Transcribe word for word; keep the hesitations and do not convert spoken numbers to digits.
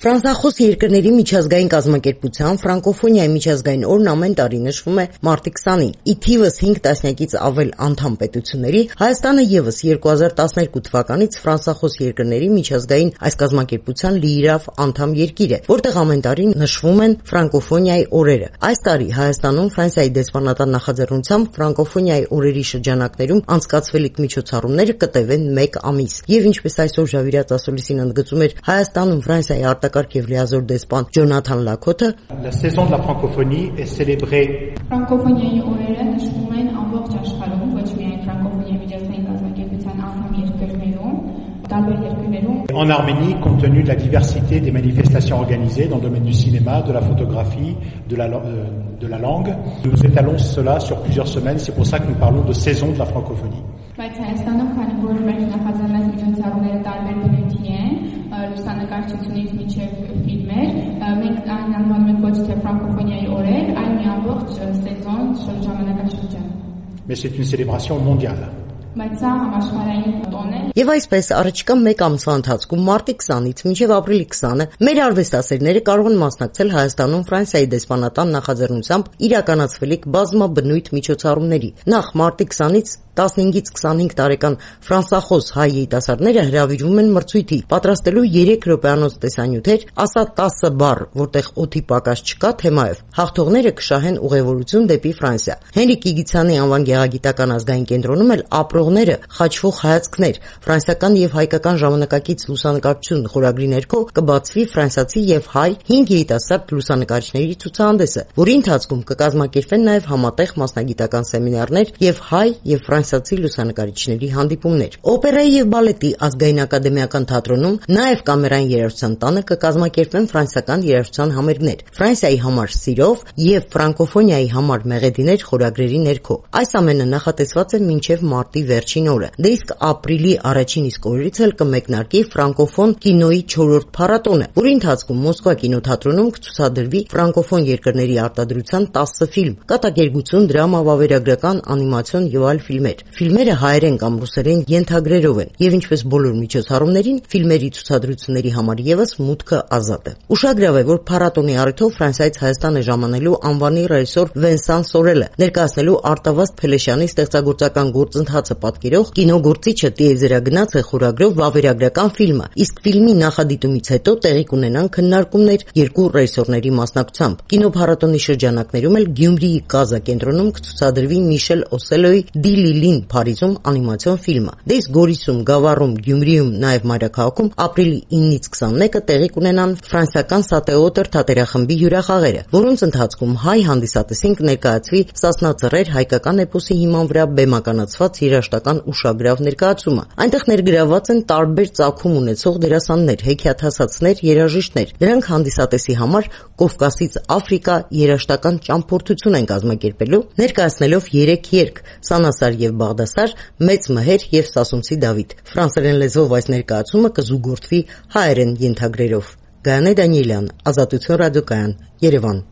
Ֆրանսախոս երկրների միջազգային կազմակերպության ֆրանկոֆոնիայի միջազգային օրն ամեն տարի նշվում է մարտի քսանին։ Ի թիվս հինգ տասնյակից ավել անդամ պետությունների Հայաստանը ևս երկու հազար տասներկու թվականից ֆրանսախոս երկրների միջազգային այս կազմակերպության լիիրավ անդամ երկիր է, որտեղ ամեն տարի նշվում են ֆրանկոֆոնիայի օրերը։ Այս տարի Հայաստանում Ֆրանսիայի դեսպանատան նախաձեռնությամբ ֆրանկոֆոնիայի օրերի շրջանակներում անցկացվելիք միջոցառումները կտևեն մեկ ամիս։ Եվ ինչպես այսօր Ժավիրյաց ասուլիսին ընդգծում էր Հայաստանում Ֆրանսիայի արտակարգ եւ լիազոր դեսպան Ջոնաթան Լաքոթը, La saison de la francophonie est célébrée Ֆրանկոֆոնիայի օրերը նշվում են ամբողջ աշխարհում, ոչ միայն ֆրանկոֆոնիայի միջազգային կազմակերպության անդամ երկրներում, տարբեր երկրներում։ En Arménie, compte tenu de la diversité des manifestations organisées dans le domaine du cinéma, de la photographie, de la, euh, de la langue, nous étalons cela sur plusieurs semaines, c'est pour ça que nous parlons de saison de la francophonie. Բայց Հայաստանում, քանի որ մեր նախաձեռնած միջոցառումները տարբեր բնույթի են, լուսանկարչությունից մինչև ֆիլմեր, մենք այն անվանում ենք ոչ թե ֆրանկոֆոնիայի օրեր, այլ մի ամբողջ սեզոն ժամանակաշրջան։ Mais c'est une célébration mondiale. Բայց սա համաշխարհային տոն է։ Եվ այսպես առաջիկա մեկ ամսվա ընթացքում մարտի քսանից մինչև ապրիլի քսանը մեր արվեստասերները կարող են մասնակցել Հայաստանում Ֆրանսիայի դեսպանատան նախաձեռնությամբ իրականացվելիք բազմաբնույթ միջոցառումների։ Նախ մարտի քսանից տասնհինգից քսանհինգ տարեկան ֆրանսախոս հայ երիտասարդները հրավիրվում են մրցույթի պատրաստելու երեք րոպեանոց տեսանյութեր, ասա տասը բառ, որտեղ օդի պակաս չկա թեմայով։ Հաղթողները կշահեն ուղևորություն դեպի Ֆրանսիա։ Հենրիկ Իգիթյանի անվան գեղագիտական ազգային կենտրոնում էլ ապրողները խաչվող հայացքներ, ֆրանսիական եւ հայկական ժամանակակից լուսանկարչություն խորագրի ներքո կբացվի ֆրանսիացի եւ հայ հինգ երիտասարդ լուսանկարիչների ցուցահանդեսը, որի ընթացքում կկազմակերպվեն նաեւ համատեղ մասնագիտական սեմինարներ եւ հայ եւ ֆրանսիացի լուսանկարիչների հանդիպումներ։ Օպերայի եւ բալետի ազգային ակադեմիական թատրոնում նաեւ կամերային երաժշտության տանը կկազմակերպվեն ֆրանսիական երաժշտության համերգներ, Ֆրանսիայի համար սիրով եւ ֆրանկոֆոնիայի համար մեղեդիներ խորագրերի ներքո։ Այս ամենը նախատեսված է մինչեւ մարտի վերջին օրը։ Դե իսկ ապրիլի առաջին իսկ օրերից էլ կմեկնարկի ֆրանկոֆոն կինոյի չորրորդ փառատոնը, որի ընթացքում Մոսկվա կինոթատրոնում կցուցադրվի ֆրանկոֆոն երկրների արտադրության տասը ֆիլմ, կատակերգություն, դրամա, վավերագրական, անիմացիոն եւ այլ ֆիլմեր։ Ֆիլմերը հայերեն կամ ռուսերեն ենթագրերով են, եւ ինչպես բոլոր միջոցառումներին, ֆիլմերի ցուցադրությունների համար եւս մուտքը ազատ է։ Ուշագրավ է, որ փառատոնի առիթով Ֆրանսիայից Հայաստան է ժամանելու անվանի ռեժիսոր Վենսան Սորելը, ներկայացնելու Արտավազդ Փելեշյանի ստեղծագործական գործընթացը պատկերող կինոգործիչը տիեզերագնաց է խորագրով վավերագրական ֆիլմը, իսկ ֆիլմի նախադիտումից հետո տեղի կունենան քննարկումներ երկու ռեժիսորների մասնակցությամբ։ Կինոփառատոնի շրջանակներում էլ Գյումրիի Կազա կենտրոնում կցուցադրվի Միշել Օսելոյի Դի Լիլին Փարիզում անիմացիոն ֆիլմը։ Դե իսկ Գորիսում, Գավառում, Գյումրիում, նաև մայրաքաղաքում ապրիլի իննից քսանմեկը տեղի կունենան ֆրանսիական Սատեոտր թատերախմբի հյուրախաղերը, որոնց ընթացքում հայ հանդիսատեսին կներկայացվի Սասնա Ծռեր հայկական էպոսի հիման վրա բեմականացված երաժշտական ուշագրավ ներկայացումը։ Այնտեղ ներգրավված են տարբեր ծագում ունեցող դերասաններ, հեքիաթասացներ, երաժիշտներ։ Նրանք հանդիսատեսի համար Կովկասից Աֆրիկա երաժշտական ճամփորդություն են կազմակերպելու, ներկայացնելով երեք երգ՝ Սանասար եւ Բաղդասար, Մեծ Մհեր եւ Սասունցի Դավիթ։ Ֆրանսերեն լեզվով այս ներկայացումը կզուգորդվի հայերեն ենթագրերով։ Գայանե Դանիելյան, Ազատություն ռադիոկայան, Երևան։